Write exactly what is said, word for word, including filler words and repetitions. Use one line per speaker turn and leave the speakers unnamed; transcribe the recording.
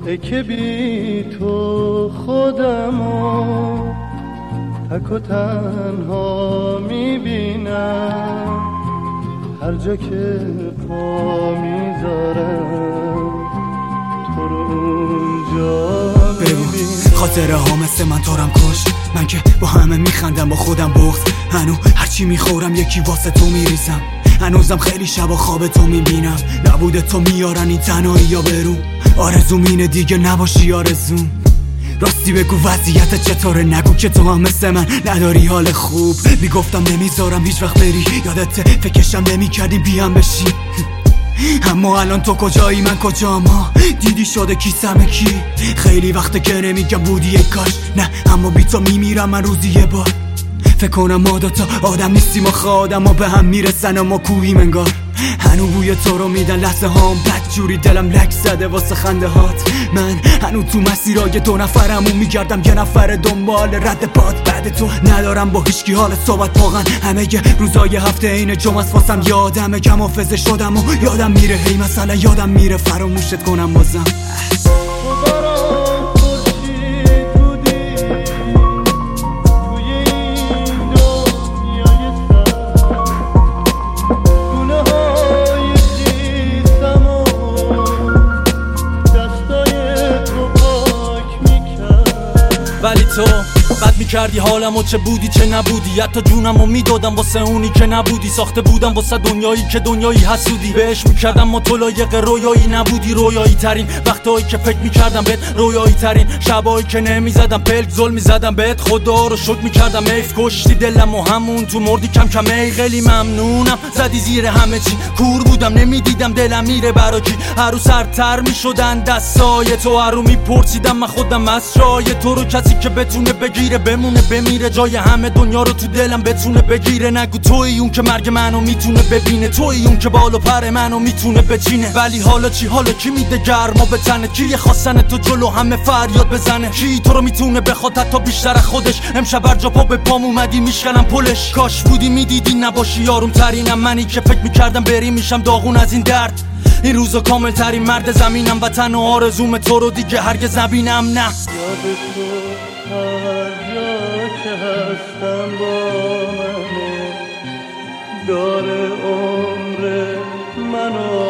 ای که بی تو خودمو تک و تنها میبینم، هر جا که پا میذارم تو رو اونجا میبینم.
خاطره ها مثل من تارم کش، من که با همه میخندم با خودم بغض، هنو هرچی میخورم یکی واسه تو میریزم، هنوزم خیلی شبا خواب تو میبینم، نبوده تو میارن این تنهایی یا برو، آرزوم اینه دیگه نباشی آرزوم. راستی بگو وضعیت چطوره، نگو که تو هم مثل من نداری حال خوب، میگفتم نمیذارم هیچ وقت بری، یادت فکرشم نمیکردی بیام بشی، اما الان تو کجایی من کجام، ها دیدی شده کیسم کی، خیلی وقته که نمیگم بودی یک کاش، نه اما بی تو میمیرم من روزی یه بار، فکر کنم ما دوتا آدم نیستیم و آدم ها به هم میرسن و ما کوهیم انگار، هنو بوی تو رو میدن لحظه هام بد جوری دلم لک زده واسه خنده هات، من هنو تو مسیرای دو نفرمون میگردم یه نفر دنبال رد پاد، بعد تو ندارم با هیچکی حال صحبت، واقعا همه روزای هفته این جمعه است واسم یادمه کم حافظه شدم و یادم میره، هی مثلا یادم میره فراموشت کنم بازم.
ولی تو بد میکردی حالمو، چه بودی چه نبودی، حتی جونمو میدادم واسه اونی که نبودی، ساخته بودم واسه دنیایی که دنیایی حسودی، بهش میکردم ما تو لایق رویایی نبودی، رویایی ترین وقتایی که فکر میکردم بهت، رویایی ترین شبایی که نمیزدم پلک ظلم میزدم بهت، خدا رو شکر میکردم ایف کشتی دلم و همون تو مردی کم کم، ای خیلی ممنونم زدی زیر همه چی، کور بودم نمیدیدم دلم میره برا کی، هر رو سرتر میشدن دستای تو، هر رو میپرسیدم من خودم از جای تو رو، کسی که بتونه بگیره بمونه بمیره، جای همه دنیا رو تو دلم بتونه بگیره، نگو تویی اون که مرگ منو میتونه ببینه، تویی اون که بالو پر منو میتونه بچینه، ولی حالا چی، حالا کی میده گرما به تنه، کی خواستن تو جلو همه فریاد بزنه، کی تو رو میتونه بخواد حتی بیشتر از خودش، امشب هر جا پا به پام اومدی میشکنم پلش، کاش بودی میدیدی نباشی یارم ترینم، منی که فکر میکردم بری میشم داغون از این درد، این روزا کامل ترین مرد زمینم، وطن و آرزوم تو رو دیگه هرگز نبینم، نه
یاد تو هر جا که هستم با منه، داره عمر منو